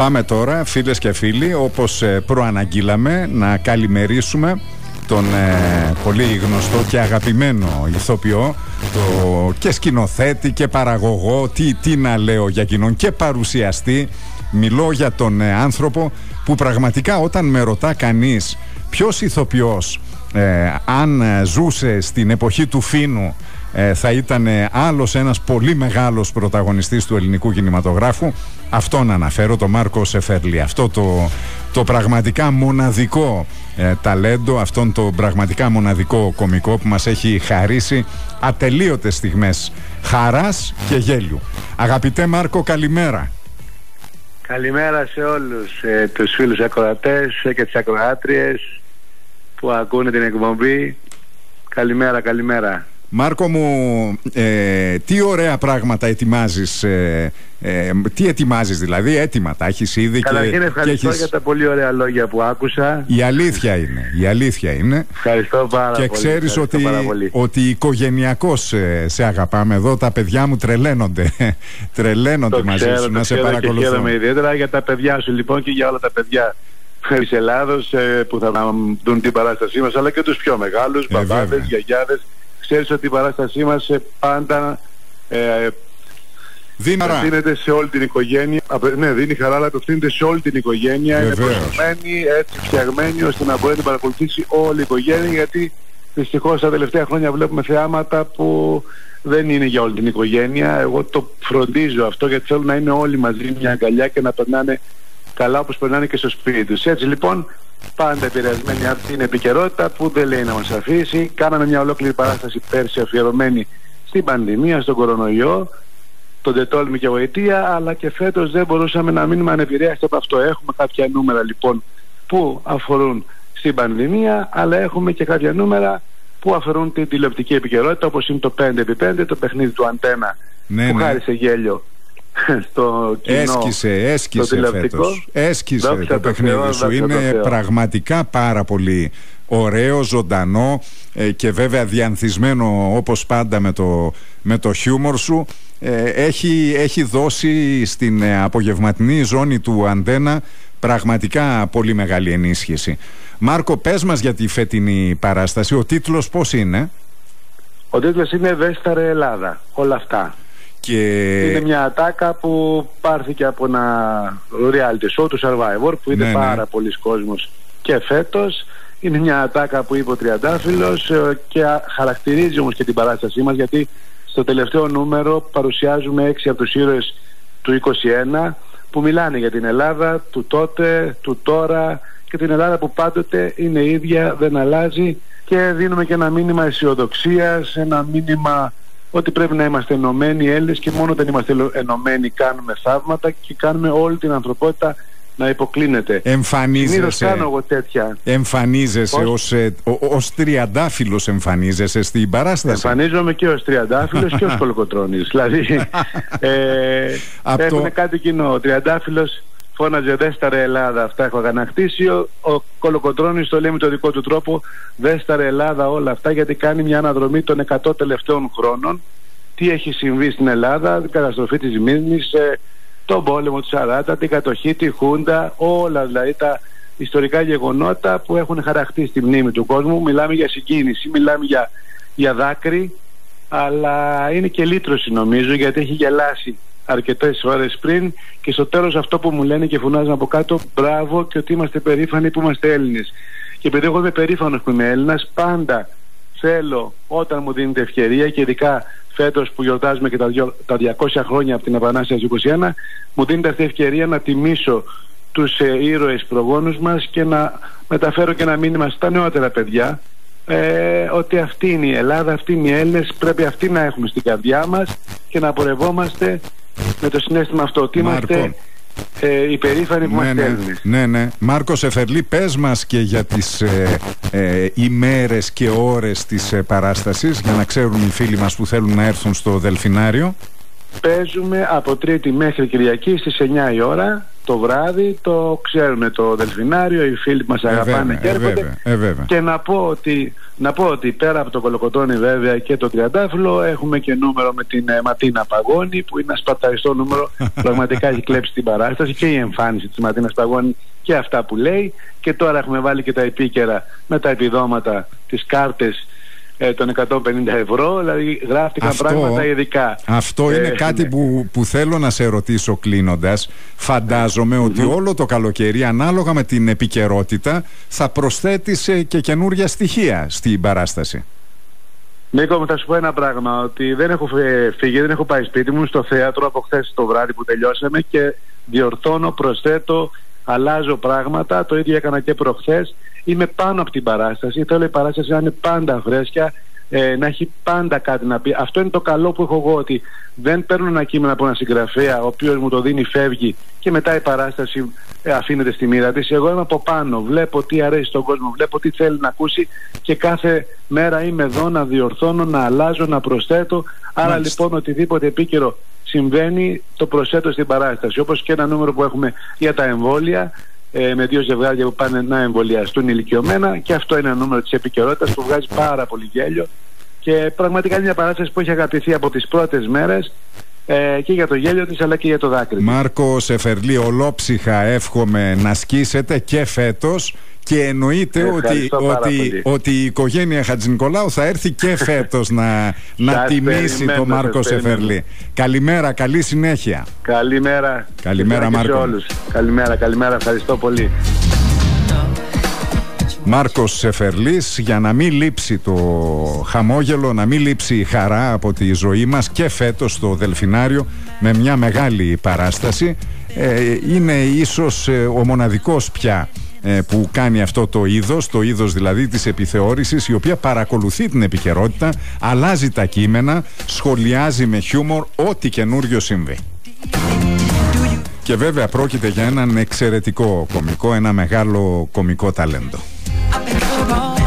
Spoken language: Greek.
Πάμε τώρα, φίλες και φίλοι, όπως προαναγγείλαμε, να καλημερίσουμε τον πολύ γνωστό και αγαπημένο ηθοποιό, και σκηνοθέτη και παραγωγό, τι να λέω για εκείνον, και παρουσιαστή. Μιλώ για τον άνθρωπο που πραγματικά, όταν με ρωτά κανείς ποιος ηθοποιός αν ζούσε στην εποχή του Φίνου θα ήταν άλλος ένας πολύ μεγάλος πρωταγωνιστής του ελληνικού κινηματογράφου, αυτόν αναφέρω, τον Μάρκο Σεφερλή. Αυτό το πραγματικά μοναδικό ταλέντο, αυτόν το πραγματικά μοναδικό κωμικό που μας έχει χαρίσει ατελείωτες στιγμές χαράς και γέλιου. Αγαπητέ Μάρκο, καλημέρα. Καλημέρα σε όλους τους φίλους ακροατές και τις ακροάτριες που ακούνε την εκπομπή. Καλημέρα, καλημέρα. Μάρκο μου, τι ωραία πράγματα ετοιμάζεις, τι ετοιμάζεις δηλαδή, έτοιμα τα έχεις ήδη? Καταρχήν ευχαριστώ για τα πολύ ωραία λόγια που άκουσα. Η αλήθεια είναι. Ευχαριστώ πάρα πολύ. Και ξέρεις ότι οικογενειακώς σε αγαπάμε εδώ, τα παιδιά μου τρελαίνονται μαζί σου, να σε παρακολουθώ. Και χαίρομαι ιδιαίτερα για τα παιδιά σου λοιπόν και για όλα τα παιδιά της Ελλάδος που θα δουν την παράστασή μας, αλλά και τους πιο μεγάλους, μπαμπάδες, γιαγιάδες. Ξέρεις ότι η παράστασή μας πάντα δίνεται σε όλη την οικογένεια. Ναι, δίνει χαρά, αλλά απευθύνεται σε όλη την οικογένεια. Είναι προσφερμένη, έτσι φτιαγμένη, ώστε να μπορεί να την παρακολουθήσει όλη η οικογένεια. Γιατί δυστυχώς τα τελευταία χρόνια βλέπουμε θεάματα που δεν είναι για όλη την οικογένεια. Εγώ το φροντίζω αυτό, γιατί θέλω να είναι όλοι μαζί μια αγκαλιά και να περνάνε καλά όπως περνάνε και στο σπίτι τους. Έτσι λοιπόν, πάντα επηρεασμένη από την επικαιρότητα που δεν λέει να μας αφήσει. Κάναμε μια ολόκληρη παράσταση πέρσι αφιερωμένη στην πανδημία, στον κορονοϊό, τον τετόλμη και βοηθεία, αλλά και φέτος δεν μπορούσαμε να μείνουμε ανεπηρέαστοι από αυτό. Έχουμε κάποια νούμερα λοιπόν που αφορούν στην πανδημία, αλλά έχουμε και κάποια νούμερα που αφορούν την τηλεοπτική επικαιρότητα, όπως είναι το 5x5, το παιχνίδι του Αντένα, που χάρισε γέλιο στο κοινό. Έσκησε φέτος. Έσκησε το παιχνίδι σου. Είναι πραγματικά πάρα πολύ ωραίο, ζωντανό και βέβαια διανθισμένο όπως πάντα με το χιούμορ σου. Έχει δώσει στην απογευματινή ζώνη του Αντένα πραγματικά πολύ μεγάλη ενίσχυση. Μάρκο, πες μας για τη φετινή παράσταση. Ο τίτλος πώς είναι? Ο τίτλος είναι «Βέσταρε Ελλάδα». Όλα αυτά. Είναι μια ατάκα που πάρθηκε από ένα reality show του Survivor που είναι πάρα πολλοί κόσμος και φέτος. Είναι μια ατάκα που είπε ο Τριαντάφυλλος και χαρακτηρίζει όμως και την παράστασή μας, γιατί στο τελευταίο νούμερο παρουσιάζουμε 6 από τους ήρωες του 21 που μιλάνε για την Ελλάδα του τότε, του τώρα και την Ελλάδα που πάντοτε είναι ίδια, δεν αλλάζει, και δίνουμε και ένα μήνυμα αισιοδοξίας, ένα μήνυμα ότι πρέπει να είμαστε ενωμένοι Έλληνες, και μόνο όταν είμαστε ενωμένοι κάνουμε θαύματα και κάνουμε όλη την ανθρωπότητα να υποκλίνεται. Εμφανίζεσαι ως Τριαντάφυλλος, εμφανίζεσαι στην παράσταση? Εμφανίζομαι και ως Τριαντάφυλλος και ως Κολοκοτρώνης. Δηλαδή έχουν κάτι κοινό. Ο Τριαντάφυλλος φώναζε «Βέσταρε Ελλάδα, αυτά έχω αγανακτήσει». Ο Κολοκοτρώνης το λέει με τον δικό του τρόπο «Βέσταρε Ελλάδα όλα αυτά», γιατί κάνει μια αναδρομή των 100 τελευταίων χρόνων. Τι έχει συμβεί στην Ελλάδα, την καταστροφή της Μύρνης, τον πόλεμο του 40, την κατοχή, τη Χούντα, όλα δηλαδή τα ιστορικά γεγονότα που έχουν χαραχτεί στη μνήμη του κόσμου. Μιλάμε για συγκίνηση, μιλάμε για δάκρυ, αλλά είναι και λύτρωση νομίζω, γιατί έχει γελάσει αρκετές ώρες πριν, και στο τέλος αυτό που μου λένε και φωνάζουν από κάτω, μπράβο, και ότι είμαστε περήφανοι που είμαστε Έλληνες. Και επειδή εγώ είμαι περήφανος που είμαι Έλληνας, πάντα θέλω, όταν μου δίνεται ευκαιρία, και ειδικά φέτος που γιορτάζουμε και τα 200 χρόνια από την Επανάσταση του 21, μου δίνεται αυτή η ευκαιρία να τιμήσω τους ήρωες προγόνους μας και να μεταφέρω και ένα μήνυμα στα νεότερα παιδιά, ότι αυτή είναι η Ελλάδα, αυτή είναι οι Έλληνες, πρέπει αυτή να έχουμε στην καρδιά μας και να πορευόμαστε με το συναίσθημα αυτό ότι είμαστε υπερήφανοι που είμαστε Έλληνες. Ναι. Μάρκο Σεφερλή, πες μας και για τις ημέρες και ώρες της παράστασης, για να ξέρουν οι φίλοι μας που θέλουν να έρθουν στο Δελφινάριο. Παίζουμε από Τρίτη μέχρι Κυριακή στις 9 η ώρα, το βράδυ το ξέρουν το Δελφινάριο, οι φίλοι μας αγαπάνε και έρχονται. Και να πω ότι πέρα από το κολοκοτρώνη βέβαια και το τριαντάφυλλο έχουμε και νούμερο με την Ματίνα Παγώνη, που είναι ένα σπαρταριστό νούμερο. Πραγματικά έχει κλέψει την παράσταση και η εμφάνιση της Ματίνας Παγώνη και αυτά που λέει. Και τώρα έχουμε βάλει και τα επίκαιρα με τα επιδόματα, τις κάρτες των 150 ευρώ, δηλαδή γράφτηκαν πράγματα ειδικά. Αυτό είναι κάτι που θέλω να σε ρωτήσω κλείνοντας. Φαντάζομαι ότι όλο το καλοκαίρι, ανάλογα με την επικαιρότητα, θα προσθέτεις και καινούργια στοιχεία στην παράσταση. Νίκο, θα σου πω ένα πράγμα, ότι δεν έχω φύγει, δεν έχω πάει σπίτι μου, στο θέατρο από χθες το βράδυ που τελειώσαμε, και διορθώνω, προσθέτω, αλλάζω πράγματα. Το ίδιο έκανα και προχθές. Είμαι πάνω από την παράσταση. Θέλω η παράσταση να είναι πάντα φρέσκια, να έχει πάντα κάτι να πει. Αυτό είναι το καλό που έχω εγώ, ότι δεν παίρνω ένα κείμενο από ένα συγγραφέα ο οποίος μου το δίνει, φεύγει και μετά η παράσταση αφήνεται στη μοίρα της. Εγώ είμαι από πάνω, βλέπω τι αρέσει στον κόσμο, βλέπω τι θέλει να ακούσει και κάθε μέρα είμαι εδώ να διορθώνω, να αλλάζω, να προσθέτω. Άρα λοιπόν οτιδήποτε επίκαιρο συμβαίνει το προσθέτω στην παράσταση. Όπως και ένα νούμερο που έχουμε για τα εμβόλια, με 2 ζευγάρια που πάνε να εμβολιαστούν ηλικιωμένα, και αυτό είναι ένα νούμερο της επικαιρότητας που βγάζει πάρα πολύ γέλιο και πραγματικά είναι μια παράσταση που έχει αγαπηθεί από τις πρώτες μέρες, και για το γέλιο της αλλά και για το δάκρυ της. Μάρκο Σεφερλή, ολόψυχα εύχομαι να σκίσετε και φέτος, και εννοείται ότι η οικογένεια Χατζηνικολάου θα έρθει και φέτος να τιμήσει τον Μάρκο Σεφερλή. Καλημέρα, καλή συνέχεια. Καλημέρα Μάρκο. Σε όλους. Καλημέρα, ευχαριστώ πολύ. Μάρκος Σεφερλής, για να μην λείψει το χαμόγελο, να μην λείψει η χαρά από τη ζωή μας, και φέτος στο Δελφινάριο με μια μεγάλη παράσταση. Είναι ίσως ο μοναδικός πια που κάνει αυτό το είδος δηλαδή της επιθεώρησης, η οποία παρακολουθεί την επικαιρότητα, αλλάζει τα κείμενα, σχολιάζει με χιούμορ ό,τι καινούριο συμβεί. Και βέβαια πρόκειται για έναν εξαιρετικό κωμικό, ένα μεγάλο κωμικό ταλέντο.